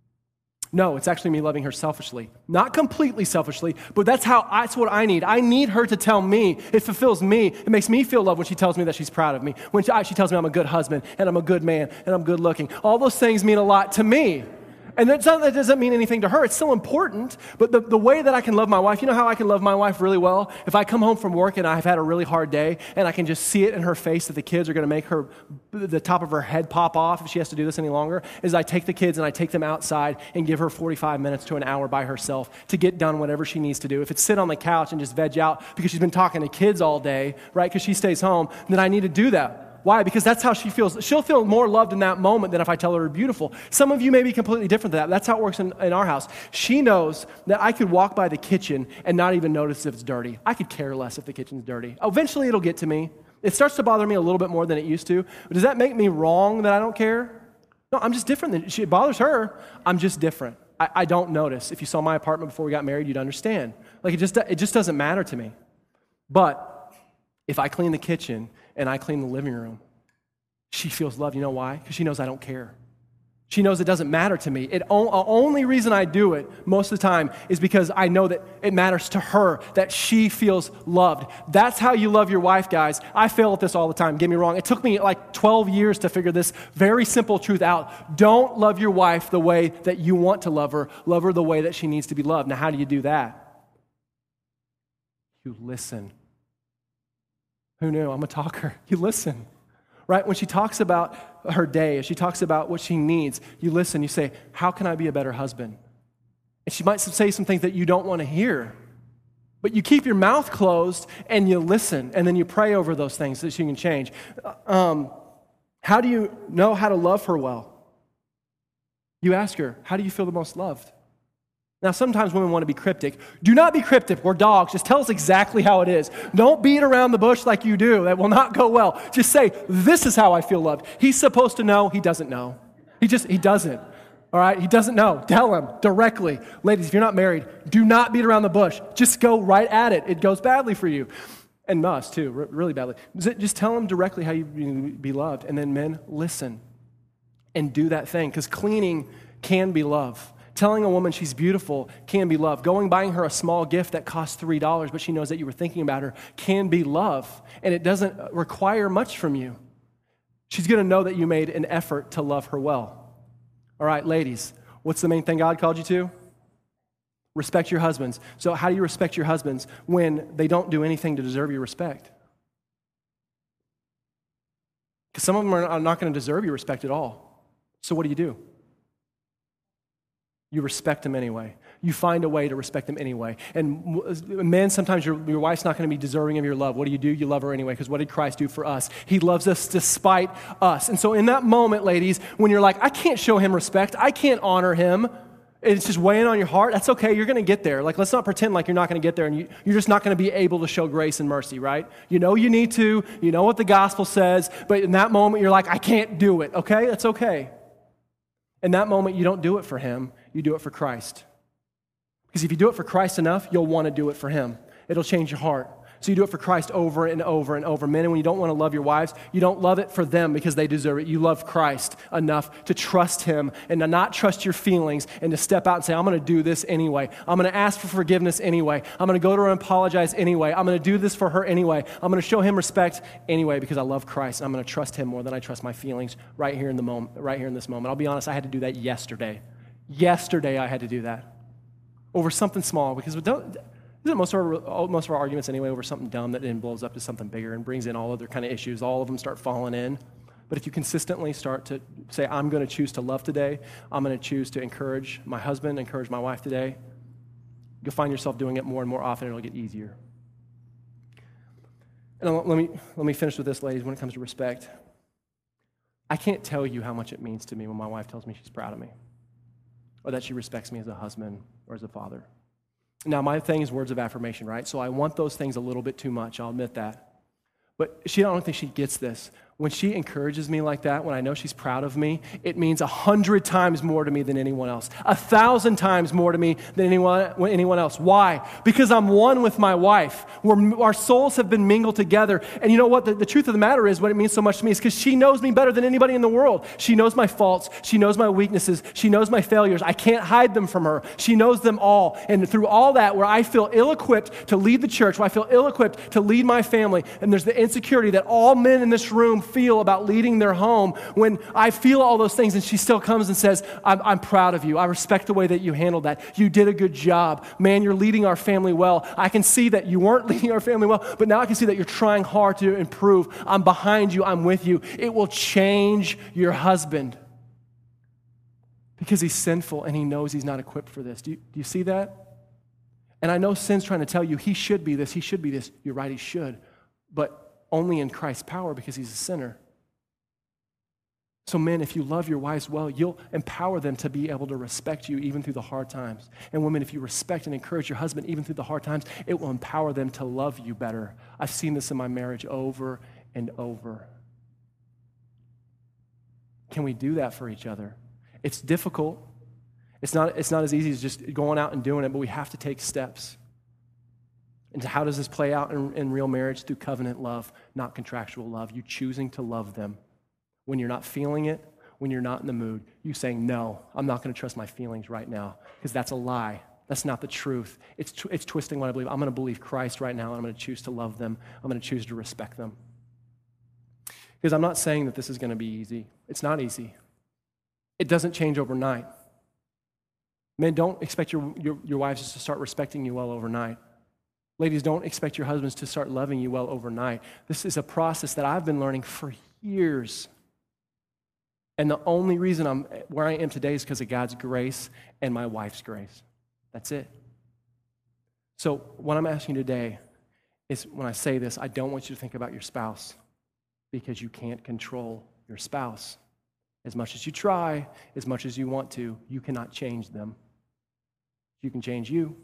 Speaker 1: No, it's actually me loving her selfishly. Not completely selfishly, but that's how I, that's what I need. I need her to tell me. It fulfills me. It makes me feel loved when she tells me that she's proud of me. When she, she tells me I'm a good husband, and I'm a good man, and I'm good looking. All those things mean a lot to me. And that's not, that doesn't mean anything to her. It's still important. But the, the way that I can love my wife, you know how I can love my wife really well? If I come home from work and I've had a really hard day and I can just see it in her face that the kids are going to make her, the top of her head pop off if she has to do this any longer, is I take the kids and I take them outside and give her forty-five minutes to an hour by herself to get done whatever she needs to do. If it's sit on the couch and just veg out because she's been talking to kids all day, right, because she stays home, then I need to do that. Why? Because that's how she feels. She'll feel more loved in that moment than if I tell her beautiful. Some of you may be completely different than that. That's how it works in, in our house. She knows that I could walk by the kitchen and not even notice if it's dirty. I could care less if the kitchen's dirty. Eventually it'll get to me. It starts to bother me a little bit more than it used to. But does that make me wrong that I don't care? No, I'm just different. Than she, it bothers her. I'm just different. I, I don't notice. If you saw my apartment before we got married, you'd understand. Like it just, it just doesn't matter to me. But if I clean the kitchen and I clean the living room, she feels loved. You know why? Because she knows I don't care. She knows it doesn't matter to me. It the only reason I do it most of the time is because I know that it matters to her, that she feels loved. That's how you love your wife, guys. I fail at this all the time. Get me wrong. It took me like twelve years to figure this very simple truth out. Don't love your wife the way that you want to love her. Love her the way that she needs to be loved. Now, how do you do that? You listen. Who knew? I'm a talker. You listen. Right? When she talks about her day, she talks about what she needs, you listen, you say, how can I be a better husband? And she might say some things that you don't want to hear, but you keep your mouth closed and you listen, and then you pray over those things so that she can change. Um, how do you know how to love her well? You ask her, how do you feel the most loved? Now, sometimes women want to be cryptic. Do not be cryptic. We're dogs. Just tell us exactly how it is. Don't beat around the bush like you do. That will not go well. Just say, this is how I feel loved. He's supposed to know. He doesn't know. He just, he doesn't. All right? He doesn't know. Tell him directly. Ladies, if you're not married, do not beat around the bush. Just go right at it. It goes badly for you. And us too, really badly. Just tell them directly how you be loved. And then men, listen and do that thing. Because cleaning can be love. Telling a woman she's beautiful can be love. Going buying her a small gift that costs three dollars, but she knows that you were thinking about her, can be love. And it doesn't require much from you. She's going to know that you made an effort to love her well. All right, ladies, what's the main thing God called you to? Respect your husbands. So how do you respect your husbands when they don't do anything to deserve your respect? Because some of them are not going to deserve your respect at all. So what do you do? You respect them anyway. You find a way to respect them anyway. And men, sometimes your, your wife's not going to be deserving of your love. What do you do? You love her anyway, because what did Christ do for us? He loves us despite us. And so in that moment, ladies, when you're like, I can't show him respect, I can't honor him, it's just weighing on your heart, that's okay, you're going to get there. Like, let's not pretend like you're not going to get there and you, you're just not going to be able to show grace and mercy, right? You know you need to, you know what the gospel says, but in that moment, you're like, I can't do it, okay? That's okay. In that moment, you don't do it for him, you do it for Christ. Because if you do it for Christ enough, you'll want to do it for him. It'll change your heart. So you do it for Christ over and over and over. Men, and when you don't want to love your wives, you don't love it for them because they deserve it. You love Christ enough to trust him and to not trust your feelings and to step out and say, I'm going to do this anyway. I'm going to ask for forgiveness anyway. I'm going to go to her and apologize anyway. I'm going to do this for her anyway. I'm going to show him respect anyway because I love Christ. And I'm going to trust him more than I trust my feelings right here in the moment, right here in this moment. I'll be honest, I had to do that yesterday. Yesterday I had to do that over something small because we don't... Isn't most of our most of our arguments anyway over something dumb that then blows up to something bigger and brings in all other kind of issues? All of them start falling in. But if you consistently start to say, I'm going to choose to love today, I'm going to choose to encourage my husband, encourage my wife today, you'll find yourself doing it more and more often, and it'll get easier. And let me, let me finish with this, ladies, when it comes to respect. I can't tell you how much it means to me when my wife tells me she's proud of me or that she respects me as a husband or as a father. Now, my thing is words of affirmation, right? So I want those things a little bit too much. I'll admit that. But she, I don't think she gets this. When she encourages me like that, when I know she's proud of me, it means a hundred times more to me than anyone else. A thousand times more to me than anyone, anyone else. Why? Because I'm one with my wife. We're, our souls have been mingled together. And you know what? The, the truth of the matter is what it means so much to me is because she knows me better than anybody in the world. She knows my faults. She knows my weaknesses. She knows my failures. I can't hide them from her. She knows them all. And through all that, where I feel ill-equipped to lead the church, where I feel ill-equipped to lead my family, and there's the insecurity that all men in this room feel about leading their home, when I feel all those things and she still comes and says, I'm, I'm proud of you. I respect the way that you handled that. You did a good job. Man, you're leading our family well. I can see that you weren't leading our family well, but now I can see that you're trying hard to improve. I'm behind you. I'm with you. It will change your husband because he's sinful and he knows he's not equipped for this. Do you, do you see that? And I know sin's trying to tell you he should be this, he should be this. You're right, he should. But only in Christ's power because he's a sinner. So men, if you love your wives well, you'll empower them to be able to respect you even through the hard times. And women, if you respect and encourage your husband even through the hard times, it will empower them to love you better. I've seen this in my marriage over and over. Can we do that for each other? It's difficult. It's not, it's not as easy as just going out and doing it, but we have to take steps. And how does this play out in, in real marriage? Through covenant love, not contractual love. You choosing to love them. When you're not feeling it, when you're not in the mood, you saying, no, I'm not going to trust my feelings right now, because that's a lie. That's not the truth. It's, tw- it's twisting what I believe. I'm going to believe Christ right now, and I'm going to choose to love them. I'm going to choose to respect them. Because I'm not saying that this is going to be easy. It's not easy. It doesn't change overnight. Men, don't expect your, your, your wives to start respecting you well overnight. Ladies, don't expect your husbands to start loving you well overnight. This is a process that I've been learning for years. And the only reason I'm where I am today is because of God's grace and my wife's grace. That's it. So what I'm asking you today is, when I say this, I don't want you to think about your spouse, because you can't control your spouse. As much as you try, as much as you want to, you cannot change them. You can change you.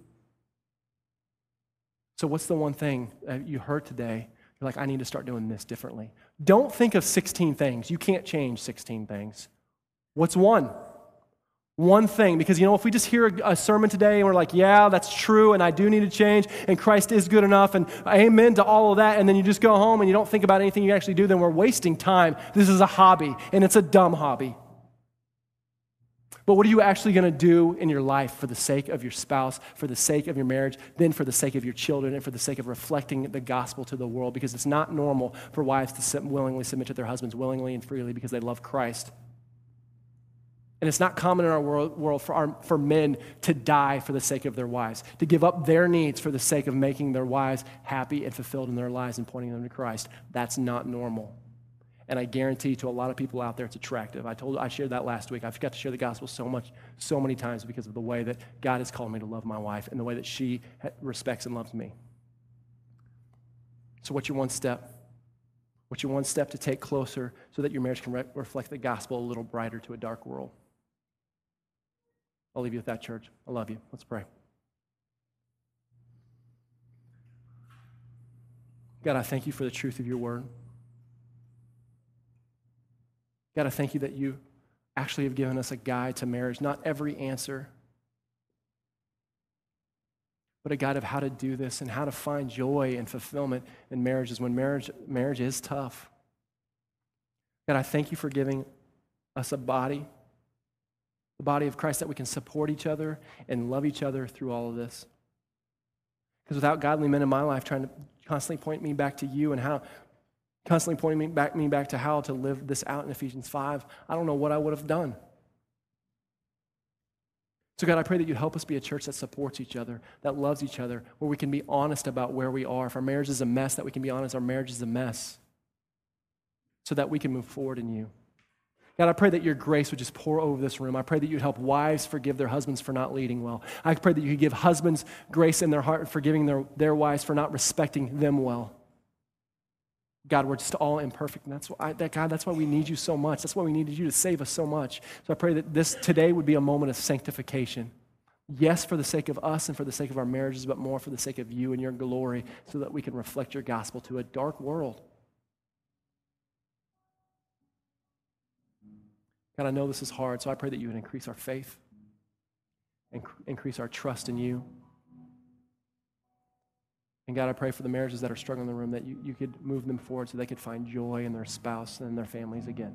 Speaker 1: So what's the one thing that you heard today? You're like, I need to start doing this differently. Don't think of sixteen things. You can't change sixteen things. What's one? One thing, because you know, if we just hear a, a sermon today and we're like, yeah, that's true, and I do need to change, and Christ is good enough, and amen to all of that, and then you just go home and you don't think about anything you actually do, then we're wasting time. This is a hobby, and it's a dumb hobby. But what are you actually going to do in your life for the sake of your spouse, for the sake of your marriage, then for the sake of your children, and for the sake of reflecting the gospel to the world? Because it's not normal for wives to sit, willingly submit to their husbands willingly and freely because they love Christ. And it's not common in our world, world for, our, for men to die for the sake of their wives, to give up their needs for the sake of making their wives happy and fulfilled in their lives and pointing them to Christ. That's not normal. And I guarantee to a lot of people out there it's attractive. I told, I shared that last week. I forgot to share the gospel so much, so many times because of the way that God has called me to love my wife and the way that she respects and loves me. So what's your one step? What's your one step to take closer so that your marriage can re- reflect the gospel a little brighter to a dark world? I'll leave you with that, church. I love you. Let's pray. God, I thank you for the truth of your word. God, I thank you that you actually have given us a guide to marriage, not every answer, but a guide of how to do this and how to find joy and fulfillment in marriages when marriage, marriage is tough. God, I thank you for giving us a body, the body of Christ, that we can support each other and love each other through all of this. Because without godly men in my life trying to constantly point me back to you and how, constantly pointing me back, me back to how to live this out in Ephesians five, I don't know what I would have done. So God, I pray that you'd help us be a church that supports each other, that loves each other, where we can be honest about where we are. If our marriage is a mess, that we can be honest our marriage is a mess, so that we can move forward in you. God, I pray that your grace would just pour over this room. I pray that you'd help wives forgive their husbands for not leading well. I pray that you could give husbands grace in their heart and forgiving their, their wives for not respecting them well. God, we're just all imperfect, and that's why, that, God, that's why we need you so much. That's why we needed you to save us so much. So I pray that this today would be a moment of sanctification. Yes, for the sake of us and for the sake of our marriages, but more for the sake of you and your glory, so that we can reflect your gospel to a dark world. God, I know this is hard, so I pray that you would increase our faith and increase our trust in you. And God, I pray for the marriages that are struggling in the room, that you, you could move them forward so they could find joy in their spouse and in their families again.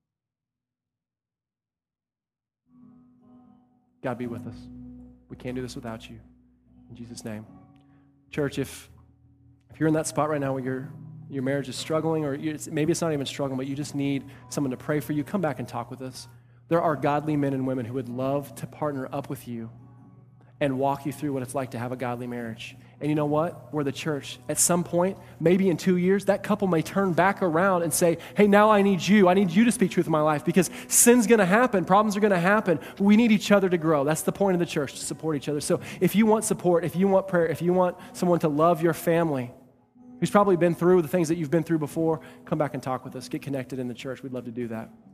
Speaker 1: God, be with us. We can't do this without you. In Jesus' name. Church, if, if you're in that spot right now where you're your marriage is struggling, or maybe it's not even struggling, but you just need someone to pray for you, come back and talk with us. There are godly men and women who would love to partner up with you and walk you through what it's like to have a godly marriage. And you know what? We're the church. At some point, maybe in two years, that couple may turn back around and say, hey, now I need you. I need you to speak truth in my life, because sin's going to happen. Problems are going to happen. We need each other to grow. That's the point of the church, to support each other. So if you want support, if you want prayer, if you want someone to love your family, who's probably been through the things that you've been through before, come back and talk with us. Get connected in the church. We'd love to do that.